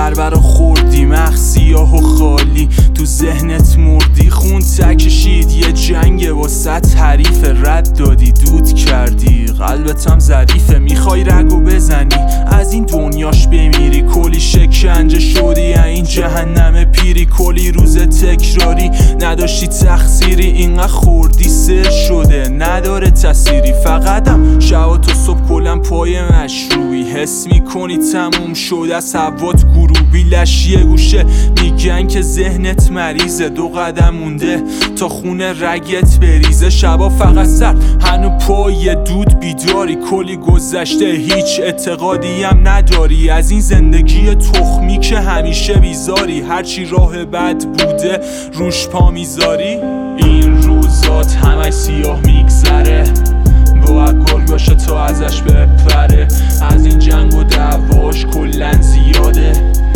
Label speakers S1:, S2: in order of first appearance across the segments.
S1: ضربه رو خوردی، مغز سیاه و خالی تو ذهنت مردی. خون تکشید یه جنگ واسط حریف، رد دادی دود کردی، قلبت هم ظریفه. میخوای رگو بزنی از این دنیاش بمیری، کلی شکنجه شدی این جهنم پیری. کلی روز تکراری نداشتی تقصیری، اینقدر خوردی سر شده نداره تأثیری. فقطم شب تا صبح کلم پای مشروبی، حس میکنی تموم شده از هوات گروبی. لشیه گوشه میگن که ذهنت مریضه، 2 قدم مونده تا خونه رگت بریزه. شبا فقط سر هنو پای دود بیداری، کلی گذشته هیچ اعتقادی هم نداری از این زندگی تخمی که همیشه بیزاری. هرچی راه بد بوده روش پا میذاری. این روزات همه سیاه میگذره، باید گل باشه تا ازش بپره. از این جنگ و دعواش کلن زیاده،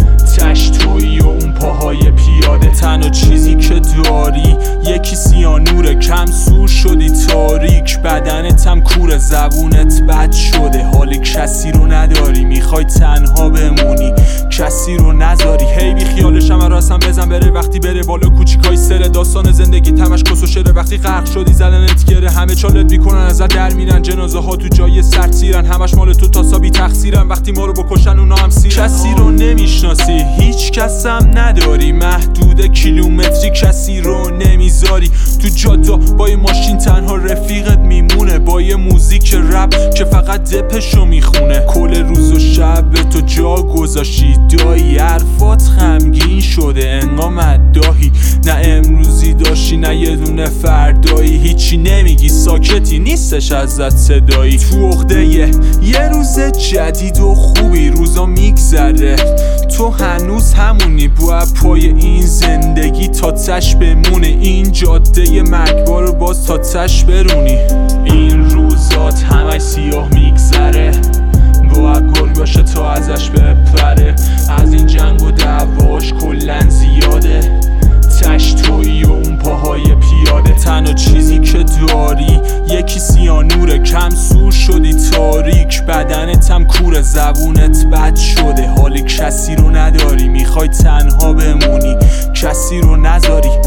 S1: تش تویی و اون پاهای پیاده. تنها چیزی که داری یکی سیانوره، کم سور شدی تاریک، بدنت هم کوره، زبونت بد شده، حال کسی رو نداری. میخوای تنها بمونی کسی رو نذاری. هی بی خیالش هم راسم بزن بره، وقتی بره بالا کوچیکای سره. داستان زندگی تمش کس و شره، وقتی غرق شدی زدنت گره. همه چالت میکنن ازت در میرن، جنازه ها تو جای سر تیرن، همش مال تو تا بی تقصیرن. وقتی ما رو بکشن اونا هم سیرن. کسی رو نمیشناسی هیچ کس هم نداری، محدود کیلومتری کسی رو نمیذاری. تو جادا با یه ماشین تنها رفیقت میمونه، با یه موزیک رپ که فقط دپشو میخونه. کل روز و شب به تو جا گذاشتی دایی، حرفات غمگین شده انقا مداحی. نه امروزی داشتی نه یه دونه فردایی، هیچی نمیگی ساکتی نیستش ازت صدایی. تو عقده یه روز جدید و خوبی روزا میگذره، تو هنوز همونی. باید پای این زندگی تا تش بمونه، این جاده مرگبار رو باز تا تش برونی. این روزات همه سیاه میگذره، باید گل باشه تا ازش بپره. از این جنگ و دعواش کلن زیاده، تش تویی و اون پاهای پیاده. تنها چیزی که داری یکی سیانوره، کم سور شدی تاریک، بدنت هم کوره، زبونت بد شده، حال کسی رو نداری. میخوای تنها بمونی کسی رو نذاری.